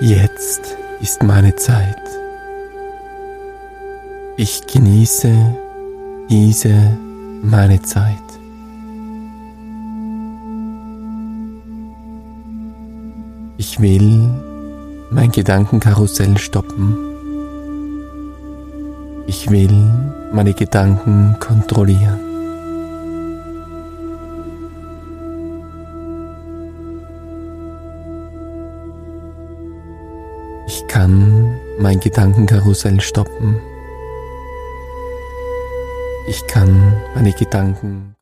Jetzt ist meine Zeit. Ich genieße meine Zeit. Ich will mein Gedankenkarussell stoppen. Ich will meine Gedanken kontrollieren. Ich kann mein Gedankenkarussell stoppen. Ich kann meine Gedanken